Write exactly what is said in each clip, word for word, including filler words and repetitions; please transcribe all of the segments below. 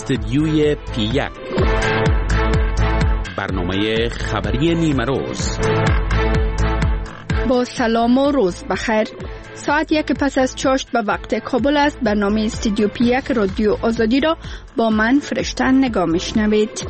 استدیوی پی یک، برنامه خبری نیمه روز. با سلام و روز بخیر. ساعت یک پس از چاشت به وقت کابل است. برنامه استدیو پی یک رادیو آزادی را با من فرشته نگاه میشنوید.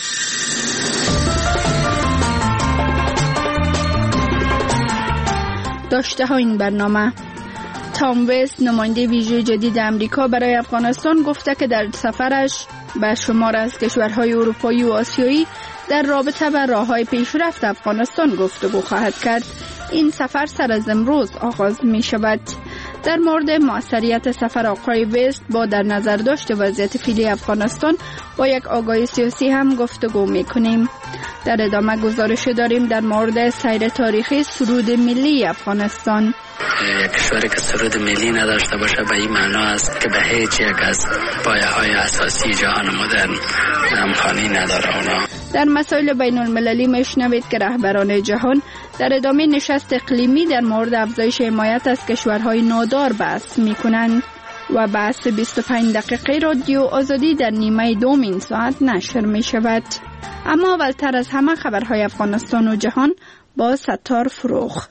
داشته ها این برنامه: تام ویست، نماینده ویژه جدید امریکا برای افغانستان، گفته که در سفرش به شمار از کشورهای اروپایی و آسیایی در رابطه با راه‌های پیشرفت افغانستان گفتگو خواهد کرد. این سفر سر از امروز آغاز می شود. در مورد موثریت سفر آقای ویست با در نظر داشت وضعیت فعلی افغانستان با یک آگاهی سیاسی هم گفتگو می کنیم. در ادامه گزارش داریم در مورد سیر تاریخی سرود ملی افغانستان. یک کشوری که سرود ملی نداشته باشه به این معنا است که به هیچ یک از پایه‌های اساسی جهان مدرن همخوانی نداره. اونا در مسائل بین المللی میشنوید که رهبران جهان در ادامه نشست اقلیمی در مورد افزایش حمایت از کشورهای نادار بحث میکنند و بحث بیست و پنج دقیقه رادیو آزادی در نیمه دوم این ساعت نشر می شود. اما اولتر از همه خبرهای افغانستان و جهان با ستار فروغ.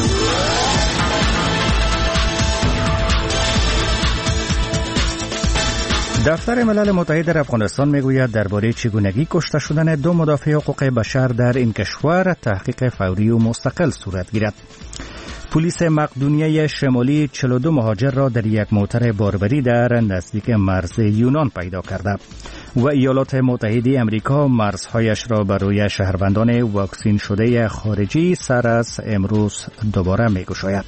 دفتر ملل متحد در افغانستان میگوید درباره چگونگی کشته شدن دو مدافع حقوق بشر در این کشور تحقیق فوری و مستقل صورت گیرد. پلیس مقدونیه شمالی چهل و دو مهاجر را در یک موتر باربری در نزدیک مرز یونان پیدا کرده و ایالات متحده امریکا مرزهایش را برای شهروندان واکسین شده خارجی سر از امروز دوباره میگشاید.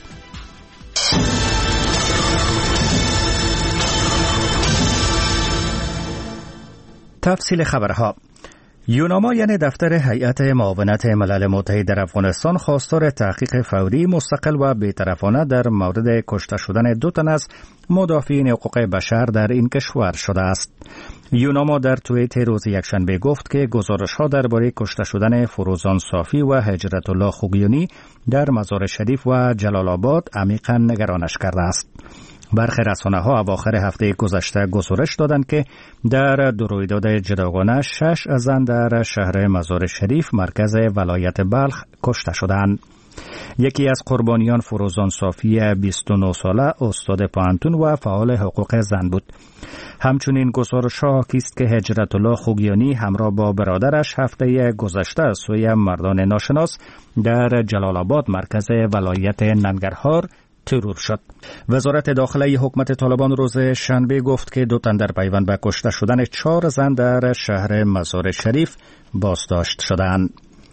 تفصیل خبرها. یوناما یعنی دفتر هیئت معاونت ملل متحد در افغانستان خواستار تحقیق فوری مستقل و بی‌طرفانه در مورد کشته شدن دو تن از مدافعین حقوق بشر در این کشور شده است. یوناما در توییت روز یکشنبه گفت که گزارش‌ها درباره کشته شدن فروزان صافی و هجرت الله خوگیانی در مزار شریف و جلال آباد عمیقاً نگرانش کرده است. برخی رسانه‌ها اواخر هفته گذشته گزارش دادند که در دو رویداد جداگانه شش زن در شهر مزار شریف مرکز ولایت بلخ کشته شدند. یکی از قربانیان فروزان صافی بیست و نه ساله استاد پانتون و فعال حقوق زن بود. همچنین گزارش‌ها حاکی است که هجرت الله خوگیانی همراه با برادرش هفته گذشته از سوی مردان ناشناس در جلال آباد مرکز ولایت ننگرهار ترور شد. وزارت داخلی حکومت طالبان روز شنبه گفت که دو تن در پیوند به کشته شدن چهار زن در شهر مزار شریف بازداشت شدند.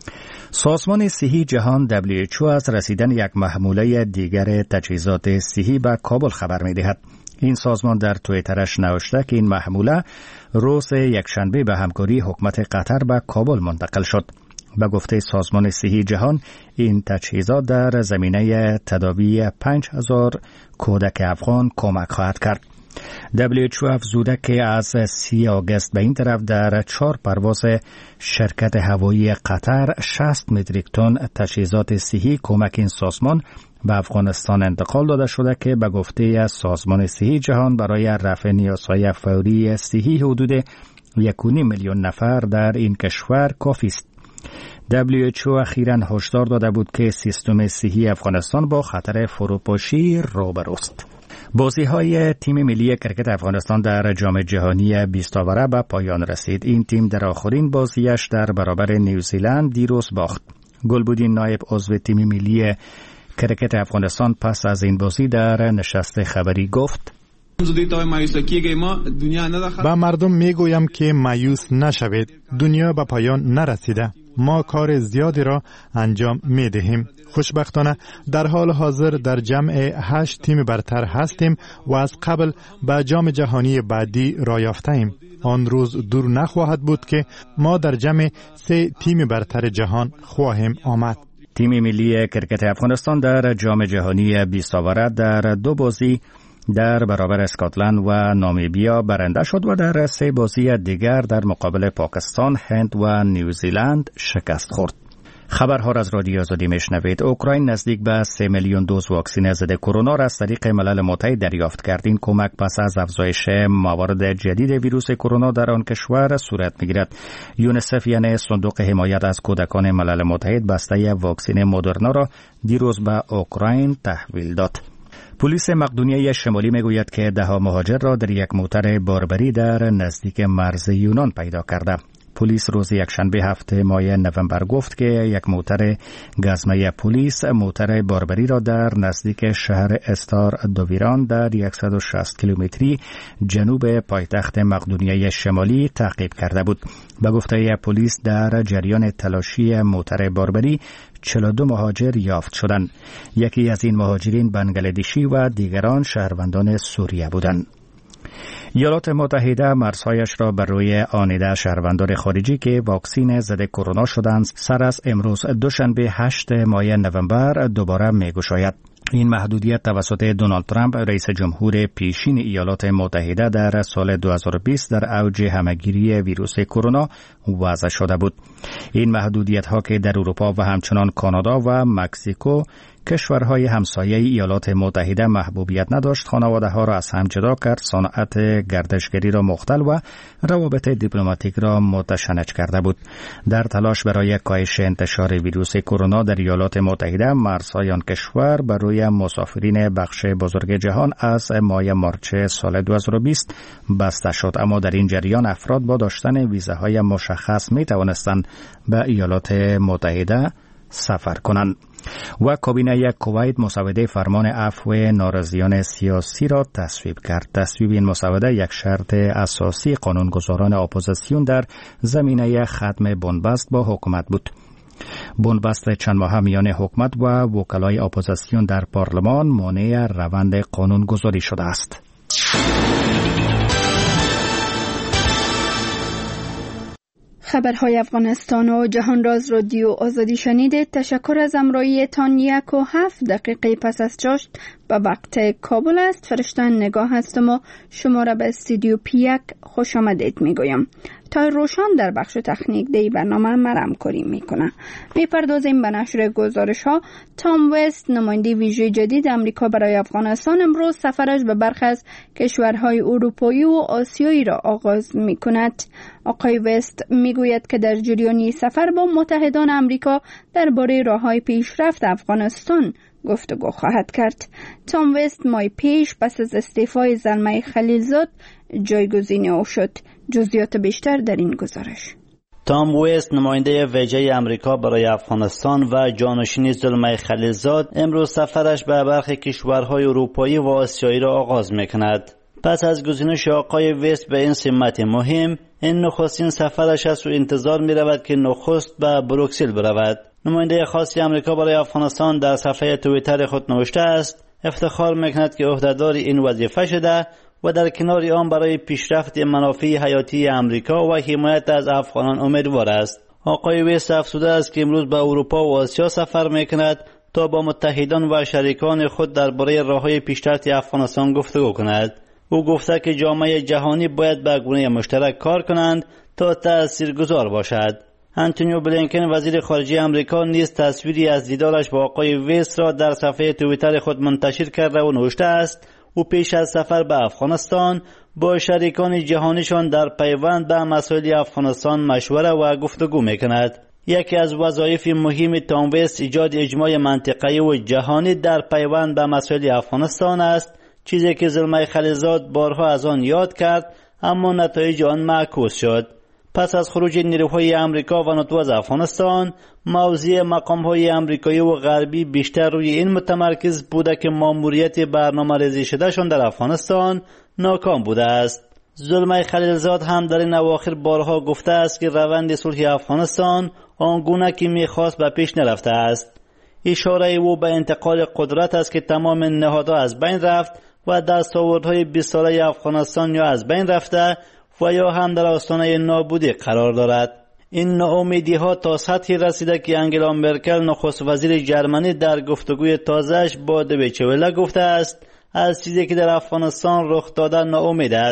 سازمان صحی جهان دبلیو اچ او از رسیدن یک محموله دیگر تجهیزات صحی به کابل خبر می‌دهد. این سازمان در توییترش نوشته که این محموله روز یکشنبه به همکاری حکومت قطر به کابل منتقل شد. به گفته سازمان صحی جهان این تجهیزات در زمینه تداوی پنج هزار کودک افغان کمک خواهد کرد. دبلیو اچ او افزوده که از سی آگوست به این طرف در چهار پرواز شرکت هوایی قطر شصت متریک تن تجهیزات صحی کمک این سازمان به افغانستان انتقال داده شده که به گفته سازمان صحی جهان برای رفع نیازهای فوری صحی حدود یک و نیم میلیون نفر در این کشور کافی است. دبلیو اچ او اخیراً هشدار داده بود که سیستم صحی افغانستان با خطر فروپاشی روبروست. بازی‌های تیم ملی کرکت افغانستان در جام جهانی بیست آوره به پایان رسید. این تیم در آخرین بازیش در برابر نیوزیلند دیروز باخت. گلبودین نایب عضو تیم ملی کرکت افغانستان پس از این بازی در نشست خبری گفت: با مردم میگویم که مایوس نشوید. دنیا به پایان نرسیده. ما کار زیادی را انجام می دهیم. خوشبختانه در حال حاضر در جمع هشت تیم برتر هستیم و از قبل به جام جهانی بعدی را یافته‌ایم. آن روز دور نخواهد بود که ما در جمع سه تیم برتر جهان خواهیم آمد. تیم ملی کرکت افغانستان در جام جهانی بیست آوره در دو بازی در برابر اسکاتلند و نامیبیا برنده شد و در سه بازی دیگر در مقابل پاکستان، هند و نیوزیلند شکست خورد. خبرها را از رادیو آزادی میشنوید. اوکراین نزدیک به سه میلیون دوز واکسن ضد کرونا را از طریق ملل متحد دریافت کرد. این کمک پس از افزایش موارد جدید ویروس کرونا در آن کشور صورت میگیرد. یونیسف یعنی صندوق حمایت از کودکان ملل متحد بسته واکسن مدرنا را دیروز به اوکراین تحویل داد. پلیس مقدونیه شمالی میگوید که ده ها مهاجر را در یک موتر باربری در نزدیک مرز یونان پیدا کرده. پلیس روز یکشنبه هفته ماه نوامبر گفت که یک موتر گزمه پلیس موتر باربری را در نزدیک شهر استار دویران در صد و شصت کیلومتری جنوب پایتخت مقدونیه شمالی تعقیب کرده بود. به گفته پلیس در جریان تلاشی موتر باربری چهل و دو مهاجر یافت شدند. یکی از این مهاجرین بنگلادشی و دیگران شهروندان سوریه بودند. ایالات متحده مرزهایش را بر روی آنیده شهروندان خارجی که واکسین ضد کرونا شدند سر از امروز دوشنبه هشتم ماه نوامبر دوباره می‌گشاید. این محدودیت توسط دونالد ترامپ رئیس جمهور پیشین ایالات متحده در سال دو هزار و بیست در اوج همهگیری ویروس کرونا وضع شده بود. این محدودیت ها که در اروپا و همچنان کانادا و مکزیکو کشورهای همسایه ایالات متحده محبوبیت نداشت، خانواده ها را از هم جدا کرد، صنعت گردشگری را مختل و روابط دیپلماتیک را متشنج کرده بود. در تلاش برای کاهش انتشار ویروس کرونا در ایالات متحده مرزهای آن کشور برای مسافرین بخش بزرگ جهان از ماه مارچ سال دو هزار و بیست بسته شد، اما در این جریان افراد با داشتن ویزاهای مشخص می توانستند به ایالات متحده سفر کنند. و کابینه کویت مسوده فرمان عفو ناراضیان سیاسی را تصویب کرد. تصویب این مسوده یک شرط اساسی قانونگذاران اپوزیسیون در زمینه ختم بنبست با حکومت بود. بنبست چند ماه میان حکومت و وکلای اپوزیسیون در پارلمان مانع روند قانونگذاری شده است. خبرهای افغانستان و جهان راز رادیو آزادی شنیدید. تشکر از همراهیتان. یک و هفت دقیقه پس از چاشت به وقت کابل است. فرشتن نگاه هستم و شما را به استودیو پی یک خوش آمدید میگویم. تا روشان در بخش تکنیک دی برنامه مرم کاری میکنه. میپردازیم به نشر گزارش ها. تام وست نماینده ویژه جدید امریکا برای افغانستان امروز سفرش به برخی از کشورهای اروپایی و آسیایی را آغاز میکند. آقای وست میگوید که در جریان سفر با متحدان امریکا درباره راههای پیشرفت افغانستان گفتگو خواهد کرد. تام وست ماه پیش پس از استعفای زلمه خلیلزاد جایگزین او شد. جزئیات بیشتر در این گزارش. تام وست نماینده ویژه امریکا برای افغانستان و جانشین زلمه خلیلزاد امروز سفرش به برخی کشورهای اروپایی و آسیایی را آغاز میکند. پس از گزینش آقای وست به این سمت مهم، این نخستین سفرش است و انتظار می رود که نخست به بروکسل برود. نماینده خاصی امریکا برای افغانستان در صفحه توییتر خود نوشته است: افتخار میکند که عهدهدار این وظیفه شده و در کنار آن برای پیشرفت منافع حیاتی امریکا و حمایت از افغانان امیدوار است. آقای وست افزوده است که امروز به اروپا و آسیا سفر میکند تا با متحدان و شریکان خود درباره راههای پیشرفت افغانستان گفتگو کند. او گفته که جامعه جهانی باید به گونه مشترک کار کنند تا تاثیرگذار باشد. آنتونیو بلینکن وزیر خارجه امریکا نیز تصویری از دیدارش با آقای وست را در صفحه توییتر خود منتشر کرده و نوشته است: او پیش از سفر به افغانستان با شریکان جهانیشان در پیوند به مسائل افغانستان مشوره و گفتگو میکند. یکی از وظایف مهم تام وست ایجاد اجماع منطقه‌ای و جهانی در پیوند به مسائل افغانستان است، چیزی که زلمه خلیلزاد بارها از آن یاد کرد اما نتایج آن معکوس شد. پس از خروج نیروهای امریکا و ناتو از افغانستان، موضع مقام‌های امریکایی و غربی بیشتر روی این متمرکز بوده که ماموریت برنامه‌ریزی شدهشان در افغانستان ناکام بوده است. زلمه خلیلزاد هم در این اواخر بارها گفته است که روند صلح افغانستان آنگونه که می‌خواست به پیش نرفته است. اشاره او به انتقال قدرت است که تمام نهادها از بین رفت و دستاوردهای بیست ساله افغانستان یا از بین رفته و یا هم در آستانه نابودی قرار دارد. این ناامیدی ها تا سطحی رسیده که انگلا مرکل نخست وزیر جرمنی در گفتگوی تازه‌اش با دویچه وله گفته است از چیزی که در افغانستان رخ داده ناامید است.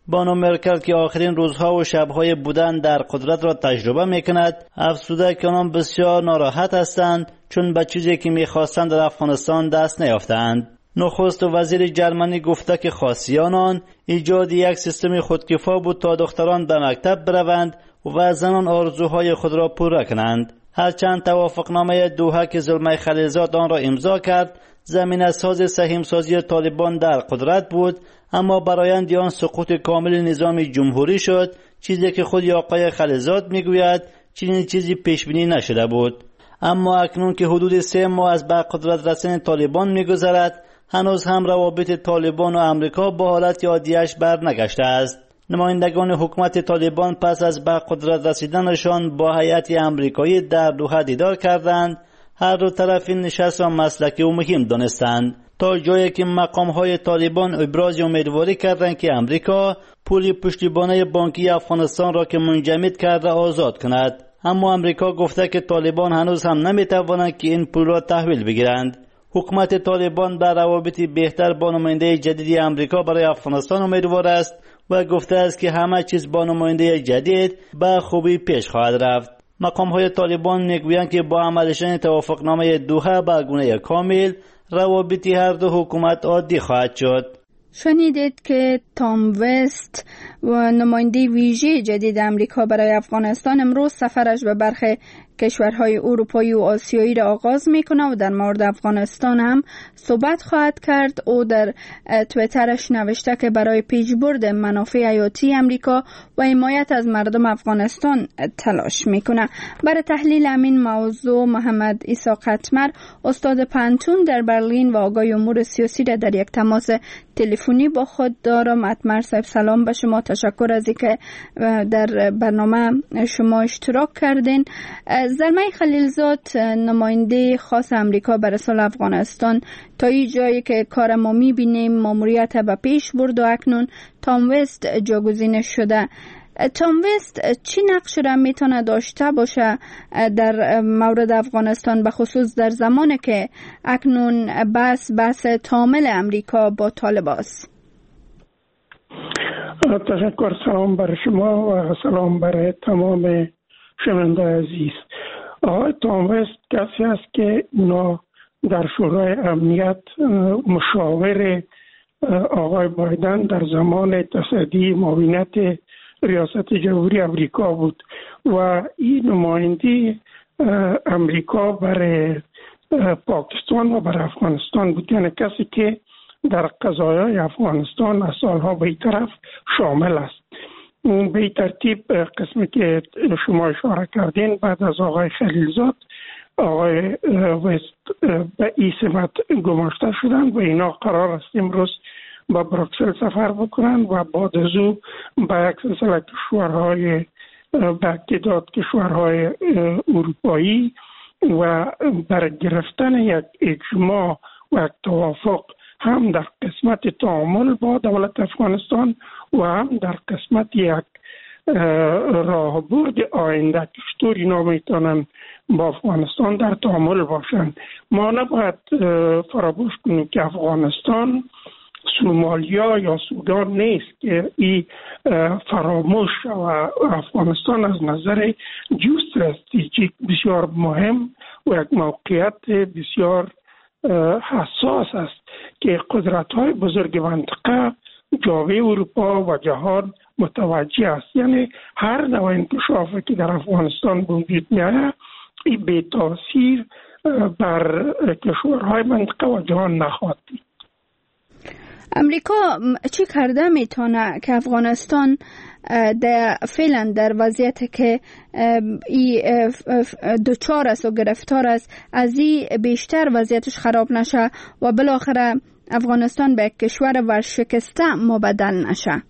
بانو مرکل که آخرین روزها و شبهای بودن در قدرت را تجربه میکند، افزوده که آنان بسیار ناراحت هستند چون به چیزی که میخواستند در افغانستان دست نیافتند. نخست وزیر جرمنی گفته که خواسته آنان ایجاد یک سیستم خودکفا بود تا دختران به مکتب بروند و زنان آرزوهای خود را پوره کنند. هرچند توافقنامه دوحه که زلمه خلیلزاد آن را امضا کرد زمینه ساز سهیمسازی طالبان در قدرت بود، اما برآیند آن سقوط کامل نظام جمهوری شد، چیزی که خود آقای خلیلزاد میگوید چنین چیزی پیش بینی نشده بود. اما اکنون که حدود سه ماه از به قدرت رسیدن طالبان میگذرد، هنوز هم روابط طالبان و امریکا با حالت عادیش بر نگشته است. نمایندگان حکومت طالبان پس از به قدرت رسیدنشان با هیئت امریکایی در دوحه دیدار کردند. هر دو طرف این نشست را مسلکی و مهم دانستند، تا جایی که مقام‌های طالبان ابراز امیدواری کردند که امریکا پول پشتیبانی بانکی افغانستان را که منجمد کرده آزاد کند. اما امریکا گفته که طالبان هنوز هم نمی‌توانند که این پول را تحویل بگیرند. حکومت طالبان بر روابط بهتر با نماینده جدید امریکا برای افغانستان امیدوار است و گفته است که همه چیز با نماینده جدید به خوبی پیش خواهد رفت. مقام‌های طالبان میگویند که با عمل شدن توافقنامه دوحه به گونه کامل روابط هر دو حکومت عادی خواهد شد. شنیدید که تام وست و نماینده ویژه جدید امریکا برای افغانستان امروز سفرش به برخی کشورهای اروپایی و آسیایی را آغاز میکنه و در مورد افغانستان هم صحبت خواهد کرد. او در تویترش نوشته که برای پیشبرد منافع حیاتی امریکا و حمایت از مردم افغانستان تلاش میکنه. برای تحلیل همین موضوع محمد عیسی قطمر استاد پانتون در برلین و آگاه امور سیاسی را در یک تماس تلفنی با خود دارم. قطمر صاحب سلام به شما، تشکر از اینکه در برنامه شما اشتراک کردین. زلمه خلیلزاد نماینده خاص امریکا برای صلح افغانستان تا این جایی که کار ما میبینیم ماموریت به پیش برد و اکنون تام وست جاگزین شده. تام وست چی نقش را میتونه داشته باشه در مورد افغانستان، به خصوص در زمانی که اکنون بحث بحث تامل امریکا با طالب است؟ تشکر. سلام بر شما و سلام بر تمام شنونده عزیز. آقای تام وست کسی است که اونا در شورای امنیت مشاور آقای بایدن در زمان تصدی معاونت ریاست جمهوری امریکا بود و این نماینده امریکا برای پاکستان و برای افغانستان بود، یعنی کسی که در قضایای افغانستان از سالها به این طرف شامل است. به این ترتیب قسمی که شما اشاره کردین بعد از آقای خلیلزاد آقای وست به این سمت گماشته شدن و اینا قرار است امروز با بروکسل سفر بکنن و بعد از او به یک سلسله کشورهای به تعداد کشورهای اروپایی و بر گرفتن یک اجماع و یک توافق هم در قسمت تعامل با دولت افغانستان و هم در قسمت یک راهبرد آینده که چطور اینا میتونن با افغانستان در تعامل باشن. ما نباید فراموش کنیم که افغانستان سومالیا یا سودان نیست که این فراموش و افغانستان از نظر جیوستراتژیک بسیار مهم و یک موقعیت بسیار حساس است که قدرت‌های بزرگ منطقه جامعه اروپا و جهان متوجه است. یعنی هر نوع انکشافی که در افغانستان وجود می‌آید این بی تاثیر بر کشورهای منطقه و جهان نخواهد بود. امریکا چی کرده میتونه که افغانستان در فعلا در وضعیت که ای دوچار است و گرفتار است از این بیشتر وضعیتش خراب نشه و بالاخره افغانستان به کشور ورشکسته مبدل نشه؟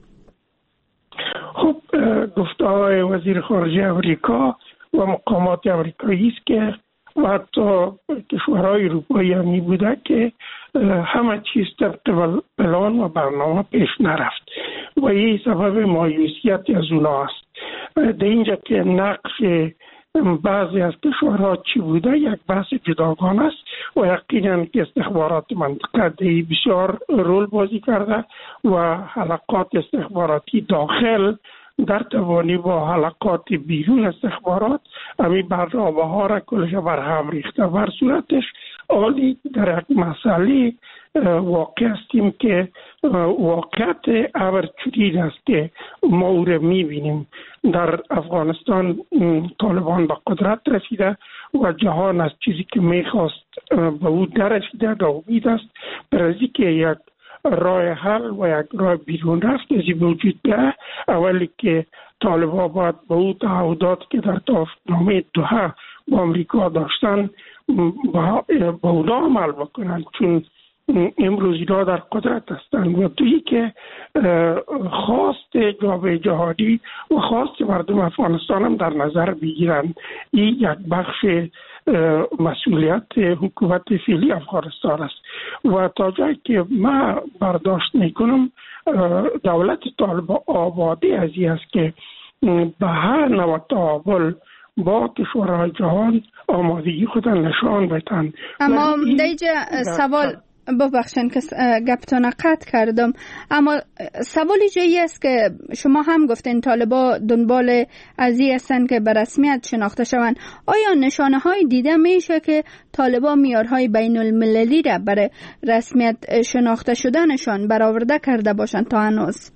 خب گفته های وزیر خارجه امریکا و مقامات امریکایی است که و حتی کشورهای اروپایی هم می بوده که همه چیز طبق پلان و برنامه پیش نرفت و این سبب مایوسیت از اونا است. در اینجا که نقش بعضی از کشورها چی بوده یک بحث جداگانه است و یقینا که استخبارات منطقه بسیار رول بازی کرده و حلقات استخباراتی داخل در توانی با حلقات بیرون استخبارات امی برنامه ها را کلش بر هم ریخته. بر صورتش عالی در یک مسئله واقع هستیم که واقعیت امر چنین است که ما او را میبینیم. در افغانستان طالبان به قدرت رسیده و جهان از چیزی که میخواست به او دررسیده. در امید است برای که یک راه حل و یک راه بیرون رفت از وجود بیاید. اولی که طالبان باید به او تعهدات که در توافقنامه دوحه با امریکا داشتن به اونا عمل بکنند، چون امروز اینا در قدرت هستند. و دویی که خواست جامعه جهانی و خواست مردم افغانستان هم در نظر بگیرند. این یک بخش مسئولیت حکومت فعلی افغانستان است و تا جایی که من برداشت میکنم دولت طالبان آبادی از این است که به هر نوع تعامل با کشورهای جهان آمادگی خود نشان بدهند. اما دیجا سوال ببخشن که گپتان قطع کردم، اما سوالی جایی است که شما هم گفتین طالبا دنبال از این هستن که به رسمیت شناخته شوند. آیا نشانه های دیده میشه که طالبا معیارهای بین المللی را برای رسمیت شناخته شدنشان برآورده کرده باشند تا هنوز؟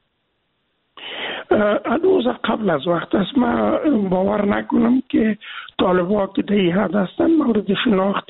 هنوز قبل از وقت است. من باور نکنم که طالبا که در این حد هستن مورد شناخت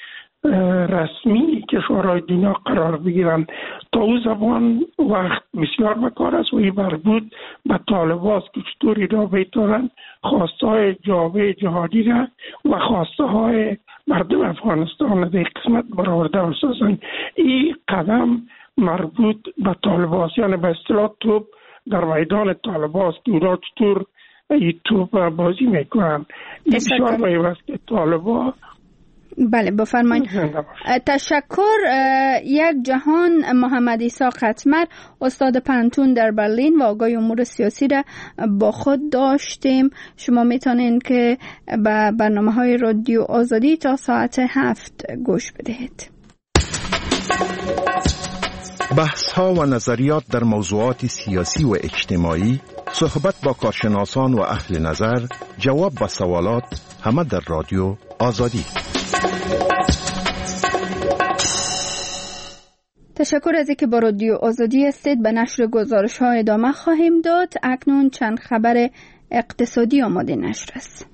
رسمی کشورهای دنیا قرار بگیرن. تا او زمان وقت بسیار بکار است و این مربوط به طالباست که چطوری را بیتارن خواسته های جامعه جهانی را و خواسته های مردم افغانستان در قسمت برآورده بسازن. این قدم مربوط به طالباست، یعنی به اصطلاح توپ در میدان طالباست که اونا چطور این توپ بازی میکنن. این بسیار مهم است که طالبا بله بفرمایید. تشکر. یک جهان محمد عیسی قطمر، استاد پنتون در برلین و آگاه امور سیاسی را با خود داشتیم. شما میتونین که به برنامه های رادیو آزادی تا ساعت هفت گوش بدهید. بحث ها و نظریات در موضوعات سیاسی و اجتماعی، صحبت با کارشناسان و اهل نظر، جواب به سوالات، همه در رادیو آزادی. تشکر از اینکه با رادیو آزادی هستید. به نشر گزارش ها ادامه خواهیم داد. اکنون چند خبر اقتصادی آماده نشر است.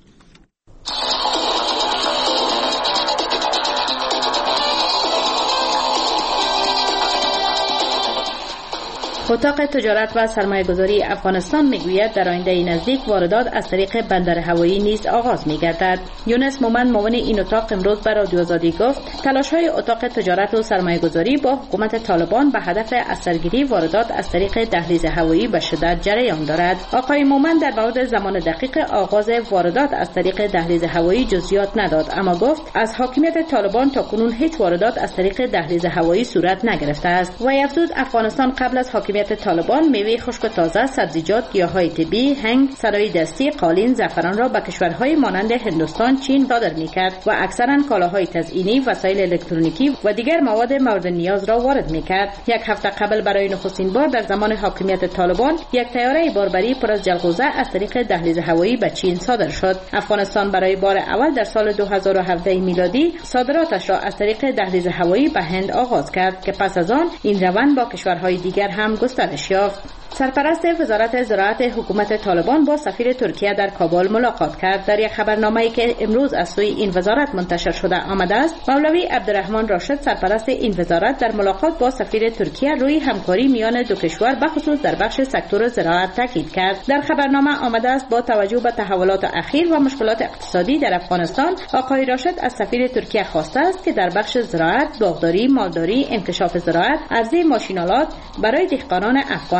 اتاق تجارت و سرمایه‌گذاری افغانستان میگوید در آینده نزدیک واردات از طریق بندر هوایی نیز آغاز می‌گردد. یونس مومن معاون این اتاق امروز بر رادیو آزادی گفت تلاش‌های اتاق تجارت و سرمایه‌گذاری با حکومت طالبان به هدف اثرگیری واردات از طریق دهلیز هوایی به شدت جریان دارد. آقای مومن در مورد زمان دقیق آغاز واردات از طریق دهلیز هوایی جزئیات نداد، اما گفت از حاکمیت طالبان تاکنون هیچ واردات از طریق دهلیز هوایی صورت نگرفته است. و افزود افغانستان قبل از حاکمیت طالبان میوه خشک و تازه، سبزیجات، گیاهای طبی، هنگ، صنایع دستی، قالین، زعفران را به کشورهای مانند هندوستان، چین صادر میکرد و اکثرا کالاهای تزئینی، وسایل الکترونیکی و دیگر مواد مورد نیاز را وارد میکرد. یک هفته قبل برای نخستین بار در زمان حاکمیت طالبان یک طیاره باربری پر از جلغوزه از طریق دهلیز هوایی به چین صادر شد. افغانستان برای بار اول در سال دو هزار و هفده میلادی صادراتش را از طریق دهلیز هوایی به هند آغاز کرد که پس از آن این روند با کشورهای دیگر هم گسترش یافت. سرپرست وزارت زراعت حکومت طالبان با سفیر ترکیه در کابل ملاقات کرد. در یک خبرنامه‌ای که امروز از سوی این وزارت منتشر شده آمده است، مولوی عبدالرحمن راشد سرپرست این وزارت در ملاقات با سفیر ترکیه روی همکاری میان دو کشور بخصوص در بخش سکتور زراعت تاکید کرد. در خبرنامه آمده است با توجه به تحولات اخیر و مشکلات اقتصادی در افغانستان، آقای راشد از سفیر ترکیه خواسته است که در بخش زراعت، باغداری، مالداری، انکشاف زراعت، عرضه ماشین‌آلات برای دهقانان افغان همکاری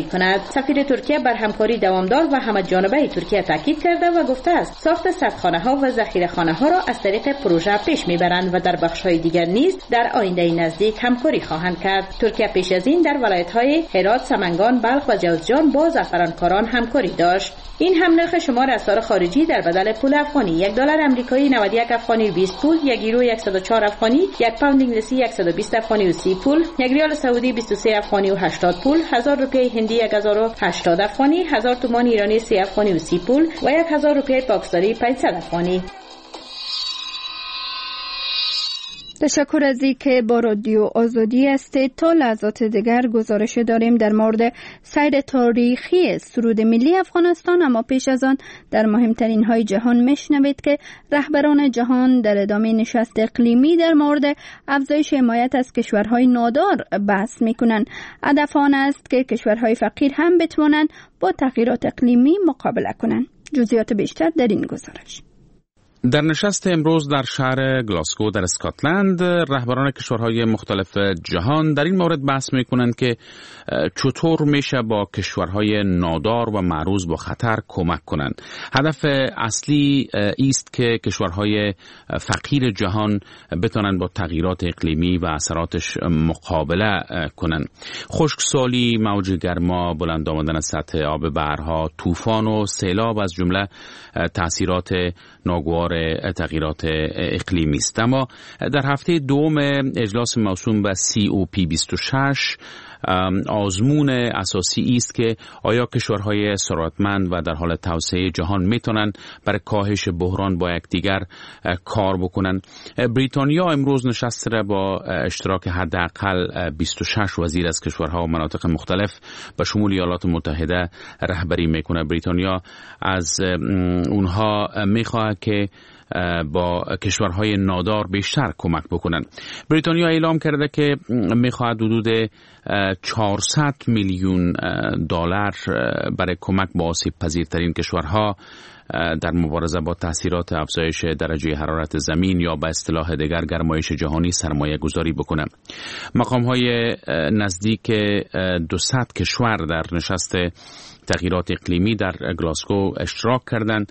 می کند. سفیر ترکیه بر همکاری دوامدار و همه جانبه ترکیه تاکید کرده و گفته است ساخت سدخانه ها و ذخیره‌خانه ها را از طریق پروژه پیش میبرند و در بخش های دیگر نیز در آینده نزدیک همکاری خواهند کرد. ترکیه پیش از این در ولایت های هرات، سمنگان، بلخ و جوزجان با زعفرانکاران همکاری داشت. این هم نرخ شمار اسعار خارجی در بدل پول افغانی: یک دلار آمریکایی نود و یک افغانی و بیست پول، یک یورو صد و چهار افغانی، یک پوند انگلیسی صد و بیست افغانی و سی پول، یک ریال سعودی بیست و سه افغانی و هشتاد پول، هزار روپیه هندی یک هزار و هشتاد افغانی، هزار تومان ایرانی سه افغانی و سی پول و یک هزار روپیه پاکستانی پانصد افغانی. تشکر از اینکه با رادیو آزادی هستید. تا لحظات دیگر گزارش داریم در مورد سیر تاریخی سرود ملی افغانستان، اما پیش از آن در مهمترین های جهان میشنوید که رهبران جهان در ادامه نشست اقلیمی در مورد افزایش حمایت از کشورهای نادار بحث میکنند. هدف آن است که کشورهای فقیر هم بتوانند با تغییرات اقلیمی مقابله کنند. جزئیات بیشتر در این گزارش. در نشست امروز در شهر گلاسگو در اسکاتلند، رهبران کشورهای مختلف جهان در این مورد بحث میکنند که چطور میشه با کشورهای نادار و معروض با خطر کمک کنند. هدف اصلی است که کشورهای فقیر جهان بتونن با تغییرات اقلیمی و اثراتش مقابله کنند. خشکسالی، موج گرما، بلند آمدن سطح آب بحرها، طوفان و سیلاب از جمله تاثیرات ناگوار تغییرات اقلیمی است. اما در هفته دوم اجلاس موسوم به سی او پی بیست و شش آزمون اساسی است که آیا کشورهای ثروتمند و در حال توسعه جهان میتونن برای کاهش بحران با یکدیگر کار بکنن. بریتانیا امروز نشست را با اشتراک حداقل بیست و شش وزیر از کشورها و مناطق مختلف به شمول ایالات متحده رهبری میکنه. بریتانیا از اونها میخواد که با کشورهای نادار بیشتر کمک بکنن. بریتانیا اعلام کرده که میخواهد حدود چهارصد میلیون دلار برای کمک با آسیب پذیرترین کشورها در مبارزه با تاثیرات افزایش درجه حرارت زمین یا به اصطلاح دیگر گرمایش جهانی سرمایه گذاری بکنه. مقام های نزدیک دویست کشور در نشست تغییرات اقلیمی در گلاسگو اشتراک کردند.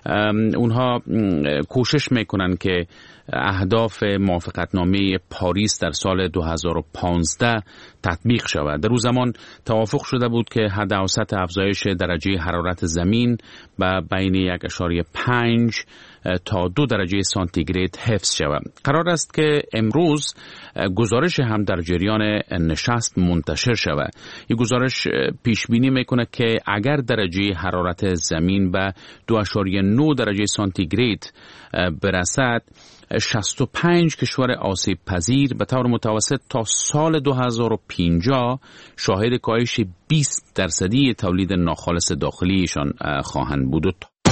اونها کوشش میکنن که اهداف موافقتنامه پاریس در سال دو هزار و پانزده تطبیق شود. در اون زمان توافق شده بود که حد اوسط افزایش درجه حرارت زمین به بین یک ممیز پنج تا دو درجه سانتیگراد حفظ شود. قرار است که امروز گزارش هم در جریان نشست منتشر شود. این گزارش پیش بینی میکنه که اگر درجه حرارت زمین به دو ممیز نه درجه سانتیگراد برسد، شصت و پنج کشور آسیب پذیر به طور متوسط تا سال دو هزار و پنجاه شاهد کاهش بیست درصدی تولید ناخالص داخلیشان خواهند بود.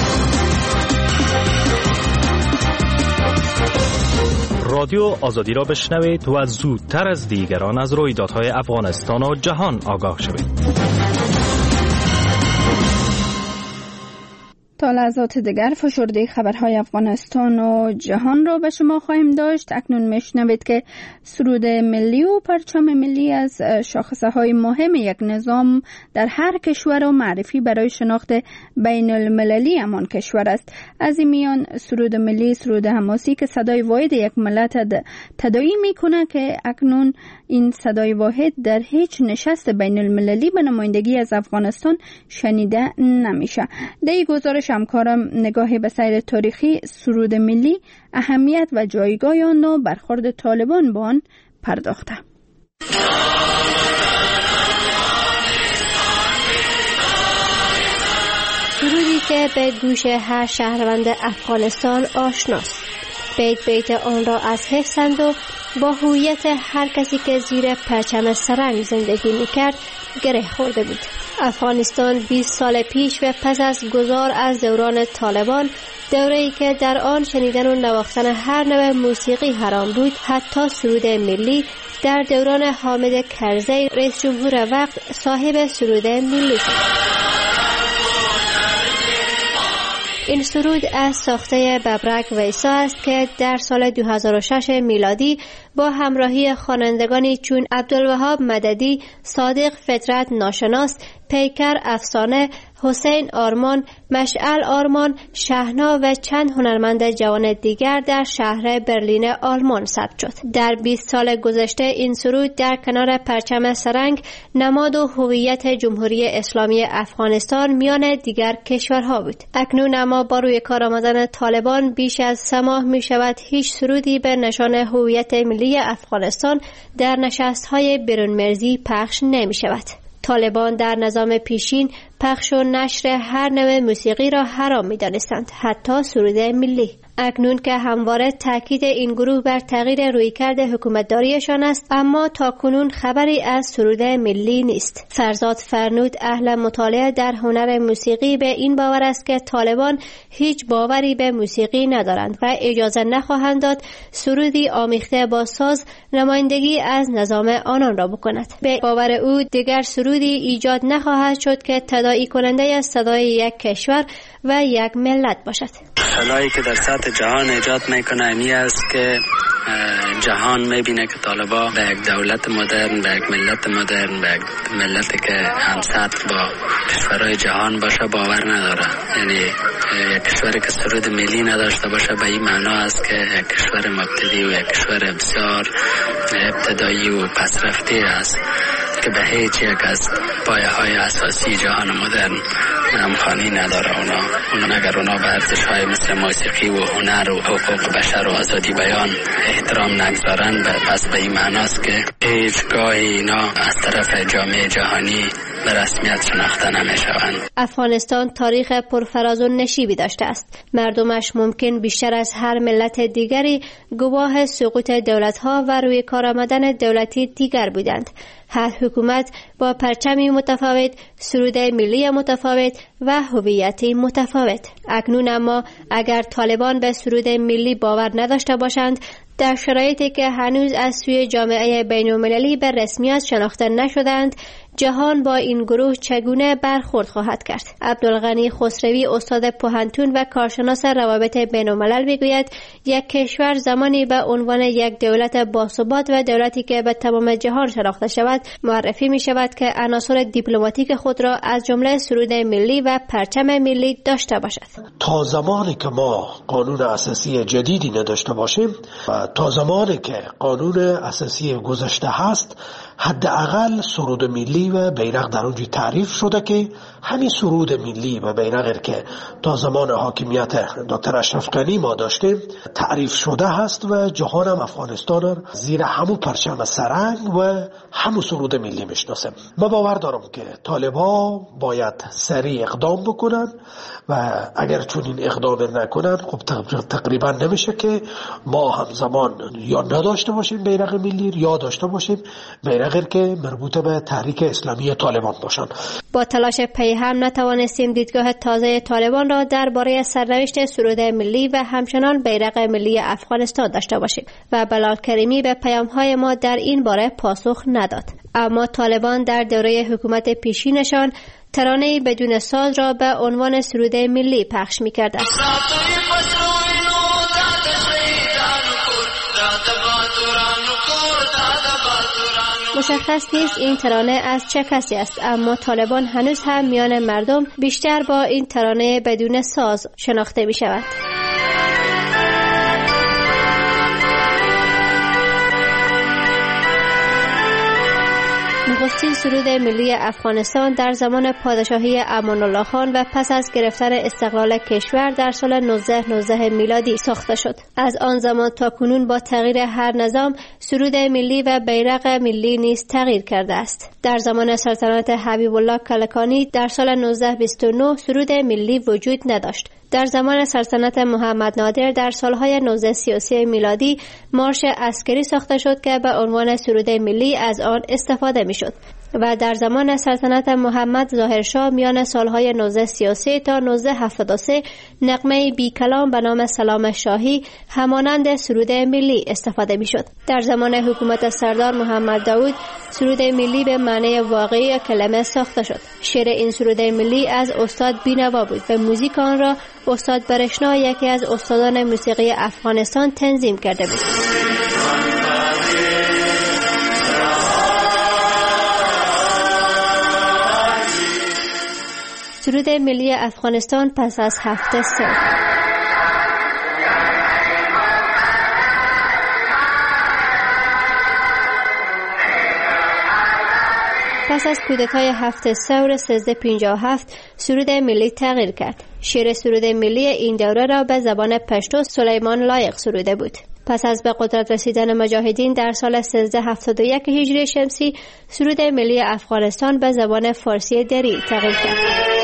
رادیو آزادی را بشنوید و زودتر از دیگران از رویدادهای افغانستان و جهان آگاه شوید. تا لحظات دیگر فشرده خبرهای افغانستان و جهان را به شما خواهیم داشت. اکنون میشنوید که سرود ملی و پرچم ملی از شاخصه های مهم یک نظام در هر کشور و معرفی برای شناخت بین المللی همان کشور است. از این میان سرود ملی سرود حماسی که صدای واحد یک ملت تداعی میکنه که اکنون این صدای واحد در هیچ نشست بین المللی به نمایندگی از افغانستان شنیده نمیشه. در این گزارش همکارم نگاهی به سیر تاریخی سرود ملی، اهمیت و جایگاه آن و برخورد طالبان با آن پرداخته. سرودی که به گوش هر شهروند افغانستان آشناست. بیت بیت آن را از حفظند و با هویت هر کسی که زیر پرچم سرنگ زندگی میکرد گره خورده بود. افغانستان بیست سال پیش و پس از گذار از دوران طالبان، دوره‌ای که در آن شنیدن و نواختن هر نوع موسیقی حرام بود، حتی سرود ملی در دوران حامد کرزی رئیس جمهور وقت صاحب سرود ملی شد. این سرود از ساخته ببرک ویسا است که در سال دو هزار و شش میلادی با همراهی خوانندگانی چون عبدالوهاب مددی، صادق فطرت ناشناس، پیکر افسانه، حسین آرمان، مشعل آرمان، شهنا و چند هنرمند جوان دیگر در شهر برلین آلمان ثبت شد. در بیست سال گذشته این سرود در کنار پرچم سرنگ نماد و هویت جمهوری اسلامی افغانستان میان دیگر کشورها بود. اکنون اما با روی کار آمدن طالبان بیش از سه ماه می شود هیچ سرودی به نشان هویت ملی افغانستان در نشست‌های بیرون مرزی پخش نمی شود. طالبان در نظام پیشین پخش و نشر هر نوع موسیقی را حرام می دانستند، حتی سرود ملی. اکنون که همواره تاکید این گروه بر تغییر رویکرد حکومتداریشان است، اما تاکنون خبری از سرود ملی نیست. فرزاد فرنود اهل مطالعه در هنر موسیقی به این باور است که طالبان هیچ باوری به موسیقی ندارند و اجازه نخواهند داد سرودی آمیخته با ساز نمایندگی از نظام آنان را بکند. به باور او دیگر سرودی ایجاد نخواهد شد که تداعی کننده از صدای یک کشور و یک ملت باشد. خلایی که در سطح جهان ایجاد میکنه اینی است که جهان میبینه که طالبان به یک دولت مدرن، به یک ملت مدرن، به یک ملتی که هم سطح با کشورهای جهان باشه باور نداره. یعنی یک کشوری که سرود ملی نداشته باشه به این معنا است که یک کشور مبتدی و یک کشور بسیار ابتدایی و پسرفته است که به هیچ یک از پایه های اساسی جهان مدرن همخوانی نداره. اونا اونا اگر اونا به ارزش های مثل موسیقی و هنر و حقوق بشر و آزادی بیان احترام نگذارن، پس به این معناست که هیچگاه اینا از طرف جامعه جهانی به رسمیت شناخته نمیشوند. افغانستان تاریخ پرفراز و نشیبی داشته است. مردمش ممکن بیشتر از هر ملت دیگری گواه سقوط دولت‌ها و روی کار آمدن دولتی دیگر بودند. هر حکومت با پرچمی متفاوت، سرود ملی متفاوت و هویتی متفاوت. اکنون اما اگر طالبان به سرود ملی باور نداشته باشند، در شرایطی که هنوز از سوی جامعه بین‌المللی به رسمیت شناخته نشدند، جهان با این گروه چگونه برخورد خواهد کرد؟ عبدالغنی خسروی استاد پوهنتون و کارشناس روابط بین‌الملل میگوید یک کشور زمانی به عنوان یک دولت باثبات و دولتی که به تمام جهان شناخته شود معرفی می شود که عناصر دیپلماتیک خود را از جمله سرود ملی و پرچم ملی داشته باشد. تا زمانی که ما قانون اساسی جدیدی نداشته باشیم و تا زمانی که قانون اساسی گذشته هست، حداقل سرود ملی و بیرق در اونجا تعریف شده که همین سرود ملی و بیرقی که تا زمان حاکمیت دکتر اشرف غنی ما داشتیم تعریف شده هست و جهان هم افغانستان زیر همون پرچم سرنگ و همون سرود ملی میشناسه. من باور دارم که طالبان باید سریع اقدام بکنن و اگر چون این اقدام نکنن خب تقریبا نمیشه که ما همزمان یا نداشته باشیم بیرق ملی یا داشته باشیم بیرقی که مربوط به تحریک اسلامی طالبان باشن. با تلاش پی هم نتوانستیم دیدگاه تازه طالبان را درباره سرنوشت سرود ملی و همچنان بیرق ملی افغانستان داشته باشیم و بلال کریمی به پیام‌های ما در این باره پاسخ نداد. اما طالبان در دوره حکومت پیشینشان ترانه‌ای بدون ساز را به عنوان سرود ملی پخش می‌کردند. مشخص نیست این ترانه از چه کسی است، اما طالبان هنوز هم میان مردم بیشتر با این ترانه بدون ساز شناخته می شود. نخستین سرود ملی افغانستان در زمان پادشاهی امان الله خان و پس از گرفتن استقلال کشور در سال نوزده نوزده میلادی ساخته شد. از آن زمان تا کنون با تغییر هر نظام سرود ملی و بیرق ملی نیز تغییر کرده است. در زمان سلطنت حبیب الله کلکانی در سال نوزده بیست و نه سرود ملی وجود نداشت. در زمان سلطنت محمد نادر در سالهای نوزده سی و سه میلادی مارش عسکری ساخته شد که به عنوان سرود ملی از آن استفاده میشد و در زمان سلطنت محمد ظاهرشاه میان سالهای نوزده سی و سه تا نوزده هفتاد و سه نغمه بی کلام به نام سلام شاهی همانند سرود ملی استفاده میشد. در زمان حکومت سردار محمد داود سرود ملی به معنی واقعی کلمه ساخته شد. شعر این سرود ملی از استاد بینوا بود و موزیک آن را استاد برشنا یکی از استادان موسیقی افغانستان تنظیم کرده بود. سرود ملی افغانستان پس از هفته سه. پس از کودتای هفته سور سیزده پنجاه و هفت سرود ملی تغییر کرد. شعر سرود ملی این دوره را به زبان پشتو سلیمان لایق سروده بود. پس از به قدرت رسیدن مجاهدین در سال سیزده هفتاد و یک هجری شمسی سرود ملی افغانستان به زبان فارسی دری تغییر کرد.